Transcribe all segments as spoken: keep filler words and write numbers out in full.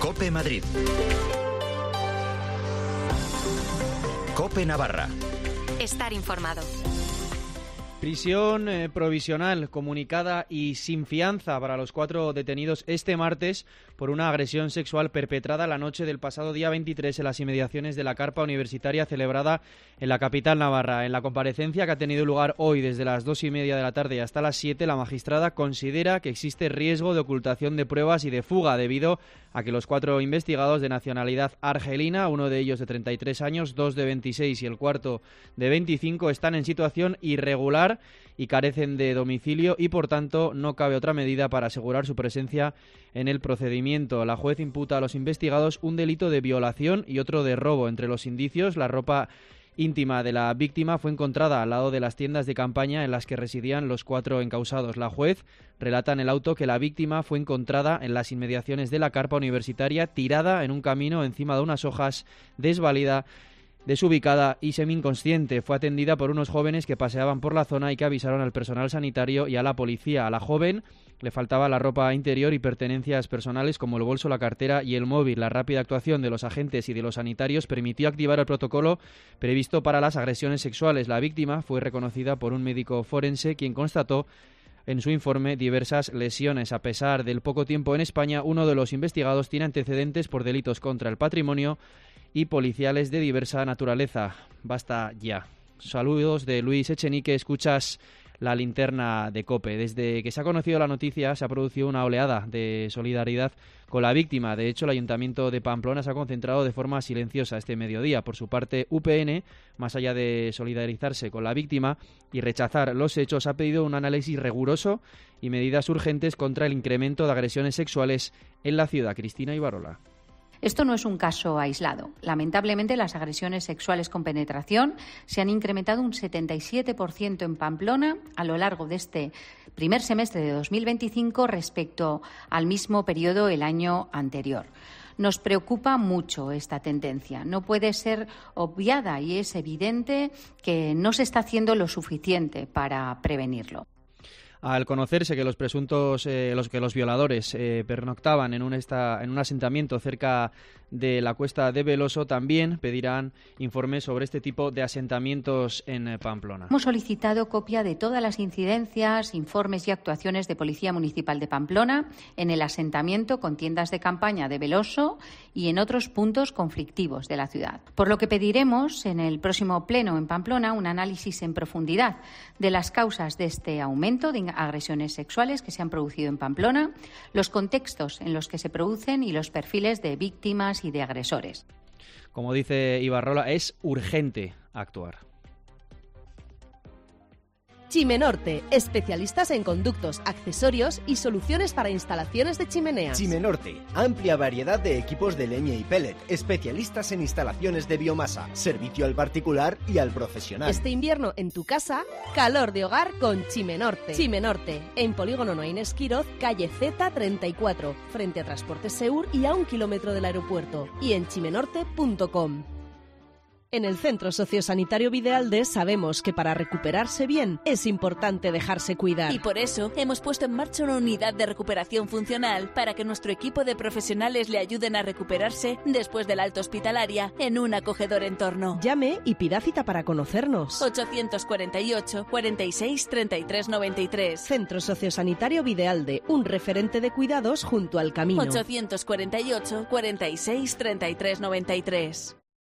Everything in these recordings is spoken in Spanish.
COPE Madrid. COPE Navarra. Estar informado. Prisión eh, provisional, comunicada y sin fianza para los cuatro detenidos este martes por una agresión sexual perpetrada la noche del pasado día veintitrés en las inmediaciones de la carpa universitaria celebrada en la capital navarra. En la comparecencia que ha tenido lugar hoy desde las dos y media de la tarde hasta las siete, la magistrada considera que existe riesgo de ocultación de pruebas y de fuga debido a que los cuatro investigados de nacionalidad argelina, uno de ellos de treinta y tres años, dos de veintiséis y el cuarto de veinticinco, están en situación irregular y carecen de domicilio y, por tanto, no cabe otra medida para asegurar su presencia en el procedimiento. La juez imputa a los investigados un delito de violación y otro de robo. Entre los indicios, la ropa íntima de la víctima fue encontrada al lado de las tiendas de campaña en las que residían los cuatro encausados. La juez relata en el auto que la víctima fue encontrada en las inmediaciones de la carpa universitaria, tirada en un camino encima de unas hojas, desvalida, desubicada y semi-inconsciente. Fue atendida por unos jóvenes que paseaban por la zona y que avisaron al personal sanitario y a la policía. A la joven le faltaba la ropa interior y pertenencias personales como el bolso, la cartera y el móvil. La rápida actuación de los agentes y de los sanitarios permitió activar el protocolo previsto para las agresiones sexuales. La víctima fue reconocida por un médico forense, quien constató en su informe diversas lesiones. A pesar del poco tiempo en España, uno de los investigados tiene antecedentes por delitos contra el patrimonio y policiales de diversa naturaleza. Basta ya. Saludos de Luis Echenique, escuchas la linterna de COPE. Desde que se ha conocido la noticia se ha producido una oleada de solidaridad con la víctima. De hecho, el Ayuntamiento de Pamplona se ha concentrado de forma silenciosa este mediodía. Por su parte, U P N, más allá de solidarizarse con la víctima y rechazar los hechos, ha pedido un análisis riguroso y medidas urgentes contra el incremento de agresiones sexuales en la ciudad. Cristina Ibarola. Esto no es un caso aislado. Lamentablemente, las agresiones sexuales con penetración se han incrementado un setenta y siete por ciento en Pamplona a lo largo de este primer semestre de dos mil veinticinco respecto al mismo periodo el año anterior. Nos preocupa mucho esta tendencia. No puede ser obviada y es evidente que no se está haciendo lo suficiente para prevenirlo. Al conocerse que los presuntos, eh, los que los violadores eh, pernoctaban en un, esta, en un asentamiento cerca de la Cuesta de Veloso, también pedirán informes sobre este tipo de asentamientos en eh, Pamplona. Hemos solicitado copia de todas las incidencias, informes y actuaciones de Policía Municipal de Pamplona en el asentamiento con tiendas de campaña de Veloso y en otros puntos conflictivos de la ciudad. Por lo que pediremos en el próximo pleno en Pamplona un análisis en profundidad de las causas de este aumento de agresiones sexuales que se han producido en Pamplona, los contextos en los que se producen y los perfiles de víctimas y de agresores. Como dice Ibarrola, es urgente actuar. Chimenorte, especialistas en conductos, accesorios y soluciones para instalaciones de chimeneas. Chimenorte, amplia variedad de equipos de leña y pellet, especialistas en instalaciones de biomasa, servicio al particular y al profesional. Este invierno en tu casa, calor de hogar con Chimenorte. Chimenorte, en Polígono Noain Esquiroz, calle Z treinta y cuatro, frente a Transportes Seur y a un kilómetro del aeropuerto. Y en chimenorte punto com. En el Centro Sociosanitario Videalde sabemos que para recuperarse bien es importante dejarse cuidar. Y por eso hemos puesto en marcha una unidad de recuperación funcional para que nuestro equipo de profesionales le ayuden a recuperarse después del alta hospitalaria en un acogedor entorno. Llame y pida cita para conocernos. ochocientos cuarenta y ocho, cuarenta y seis, treinta y tres noventa y tres. Centro Sociosanitario Videalde, un referente de cuidados junto al camino. ochocientos cuarenta y ocho, cuarenta y seis, treinta y tres noventa y tres.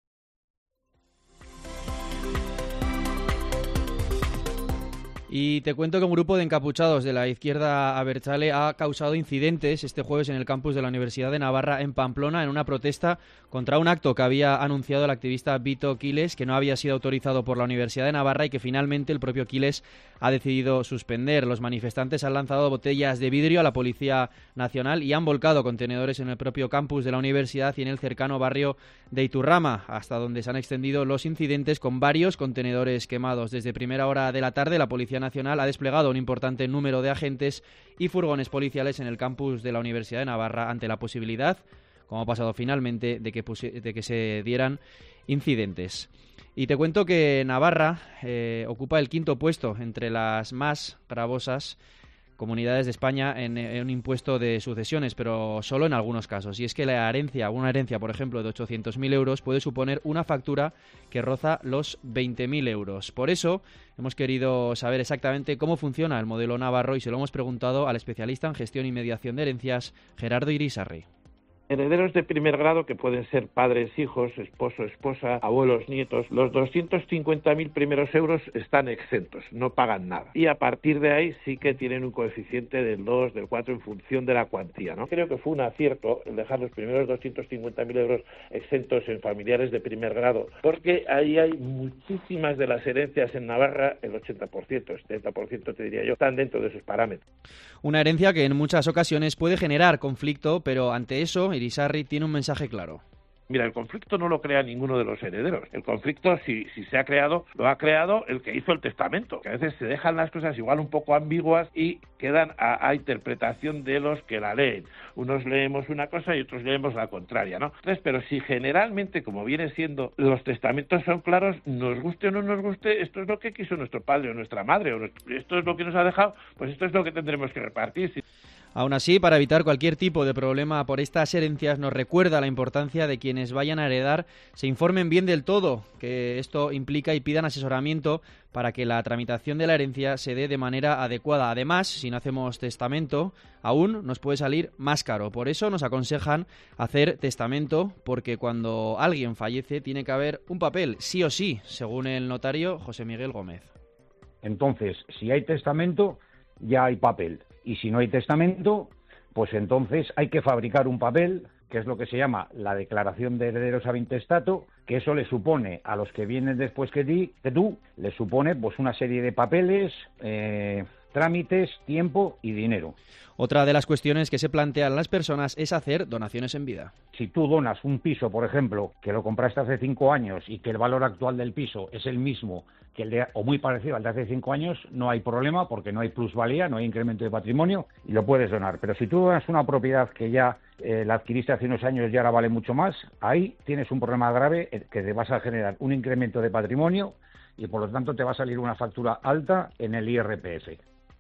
Y te cuento que un grupo de encapuchados de la izquierda abertzale ha causado incidentes este jueves en el campus de la Universidad de Navarra en Pamplona en una protesta contra un acto que había anunciado el activista Vito Quiles, que no había sido autorizado por la Universidad de Navarra y que finalmente el propio Quiles ha decidido suspender. Los manifestantes han lanzado botellas de vidrio a la Policía Nacional y han volcado contenedores en el propio campus de la universidad y en el cercano barrio de Iturrama, hasta donde se han extendido los incidentes con varios contenedores quemados. Desde primera hora de la tarde, la Policía Nacional ha desplegado un importante número de agentes y furgones policiales en el campus de la Universidad de Navarra ante la posibilidad, como ha pasado finalmente, de que, de que se dieran incidentes. Y te cuento que Navarra eh, ocupa el quinto puesto entre las más gravosas comunidades de España en, en un impuesto de sucesiones, pero solo en algunos casos. Y es que la herencia, una herencia, por ejemplo, de ochocientos mil euros puede suponer una factura que roza los veinte mil euros. Por eso hemos querido saber exactamente cómo funciona el modelo navarro y se lo hemos preguntado al especialista en gestión y mediación de herencias, Gerardo Irisarri. Herederos de primer grado, que pueden ser padres, hijos, esposo, esposa, abuelos, nietos, los doscientos cincuenta mil primeros euros están exentos, no pagan nada. Y a partir de ahí sí que tienen un coeficiente del dos, del cuatro en función de la cuantía, ¿no? Creo que fue un acierto el dejar los primeros doscientos cincuenta mil euros exentos en familiares de primer grado, porque ahí hay muchísimas de las herencias en Navarra, el ochenta por ciento, el setenta por ciento te diría yo, están dentro de esos parámetros. Una herencia que en muchas ocasiones puede generar conflicto, pero ante eso Irisarri tiene un mensaje claro. Mira, el conflicto no lo crea ninguno de los herederos. El conflicto, si, si se ha creado, lo ha creado el que hizo el testamento. Que a veces se dejan las cosas igual un poco ambiguas y quedan a, a interpretación de los que la leen. Unos leemos una cosa y otros leemos la contraria, ¿no? Entonces, pero si generalmente, como viene siendo, los testamentos son claros, nos guste o no nos guste, esto es lo que quiso nuestro padre o nuestra madre, o nuestro, esto es lo que nos ha dejado, pues esto es lo que tendremos que repartir. Si... Aún así, para evitar cualquier tipo de problema por estas herencias, nos recuerda la importancia de quienes vayan a heredar se informen bien del todo, que esto implica y pidan asesoramiento para que la tramitación de la herencia se dé de manera adecuada. Además, si no hacemos testamento, aún nos puede salir más caro. Por eso nos aconsejan hacer testamento, porque cuando alguien fallece tiene que haber un papel, sí o sí, según el notario José Miguel Gómez. Entonces, si hay testamento, ya hay papel. Y si no hay testamento, pues entonces hay que fabricar un papel, que es lo que se llama la declaración de herederos ab intestato, que eso le supone a los que vienen después que, ti, que tú, le supone pues una serie de papeles, eh, trámites, tiempo y dinero. Otra de las cuestiones que se plantean las personas es hacer donaciones en vida. Si tú donas un piso, por ejemplo, que lo compraste hace cinco años y que el valor actual del piso es el mismo que el de, o muy parecido al de hace cinco años, no hay problema porque no hay plusvalía, no hay incremento de patrimonio y lo puedes donar. Pero si tú donas una propiedad que ya eh, la adquiriste hace unos años y ahora vale mucho más, ahí tienes un problema grave que te vas a generar un incremento de patrimonio y por lo tanto te va a salir una factura alta en el I R P F.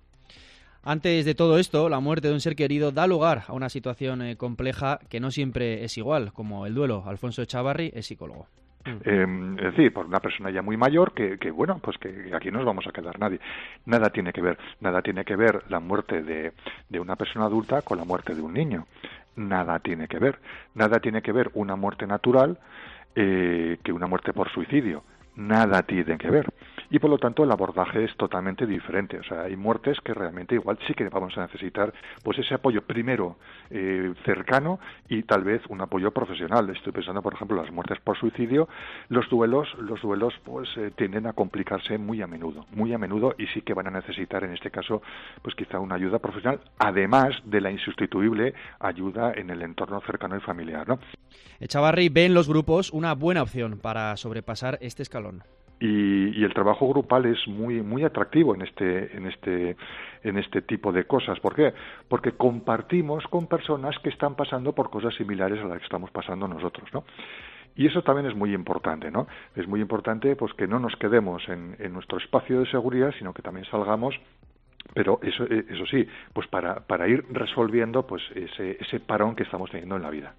Antes de todo esto, la muerte de un ser querido da lugar a una situación eh, compleja que no siempre es igual, como el duelo. Alfonso Echavarri es psicólogo. Eh, es decir, por una persona ya muy mayor que, que, bueno, pues que aquí no nos vamos a quedar nadie. Nada tiene que ver, nada tiene que ver la muerte de, de una persona adulta con la muerte de un niño. Nada tiene que ver. Nada tiene que ver una muerte natural eh, que una muerte por suicidio. Nada tiene que ver. Y por lo tanto el abordaje es totalmente diferente. O sea, hay muertes que realmente igual sí que vamos a necesitar pues ese apoyo primero eh, cercano y tal vez un apoyo profesional. Estoy pensando, por ejemplo, las muertes por suicidio. Los duelos, los duelos pues eh, tienden a complicarse muy a menudo, muy a menudo y sí que van a necesitar en este caso pues quizá una ayuda profesional, además de la insustituible ayuda en el entorno cercano y familiar, ¿no? Echavarri ve en los grupos una buena opción para sobrepasar este escalón. Y, y el trabajo grupal es muy muy atractivo en este en este en este tipo de cosas. ¿Por qué? Porque compartimos con personas que están pasando por cosas similares a las que estamos pasando nosotros, ¿no? Y eso también es muy importante, ¿no? Es muy importante pues que no nos quedemos en, en nuestro espacio de seguridad, sino que también salgamos, pero eso eso sí, pues para para ir resolviendo pues ese ese parón que estamos teniendo en la vida.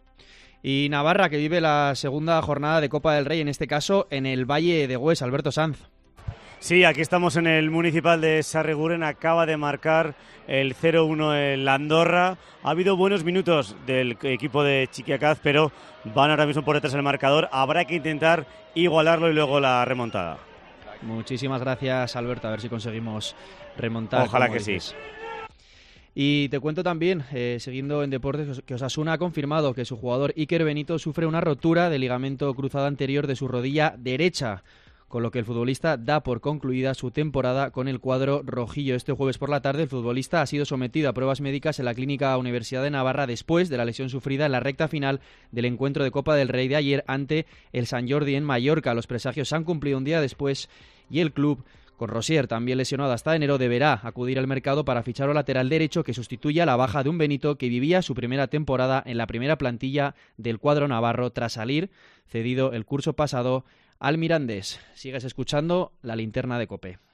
Y Navarra, que vive la segunda jornada de Copa del Rey, en este caso en el Valle de Hues, Alberto Sanz. Sí, aquí estamos en el municipal de Sarreguren, acaba de marcar el cero uno el Andorra. Ha habido buenos minutos del equipo de Chiquiacaz, pero van ahora mismo por detrás del marcador. Habrá que intentar igualarlo y luego la remontada. Muchísimas gracias, Alberto, a ver si conseguimos remontar. Ojalá que sí. Y te cuento también, eh, siguiendo en deportes, que Osasuna ha confirmado que su jugador Iker Benito sufre una rotura del ligamento cruzado anterior de su rodilla derecha, con lo que el futbolista da por concluida su temporada con el cuadro rojillo. Este jueves por la tarde el futbolista ha sido sometido a pruebas médicas en la Clínica Universidad de Navarra después de la lesión sufrida en la recta final del encuentro de Copa del Rey de ayer ante el Sant Jordi en Mallorca. Los presagios se han cumplido un día después y el club, con Rosier también lesionado hasta enero, deberá acudir al mercado para fichar un lateral derecho que sustituya la baja de un Benito que vivía su primera temporada en la primera plantilla del cuadro navarro tras salir cedido el curso pasado al Mirandés. Sigues escuchando La Linterna de COPE.